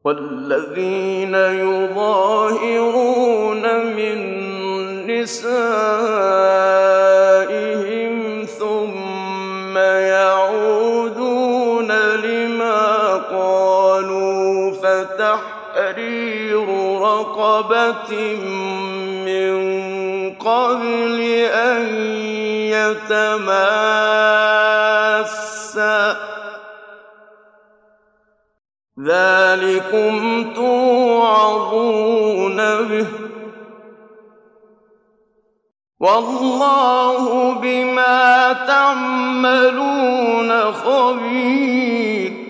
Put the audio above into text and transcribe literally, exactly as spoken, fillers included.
وَالَّذِينَ يُظَاهِرُونَ مِن نِّسَائِهِمْ ثُمَّ يَعُودُونَ لِمَا قَالُوا فَتَحْرِيرُ رَقَبَةٍ مِّن قَبْلِ أَن يَتَمَاسَّا ۚ ذَٰلِكُمْ تُوعَظُونَ بِهِ ۚ وَاللَّهُ بِمَا تَعْمَلُونَ خَبِيرٌ.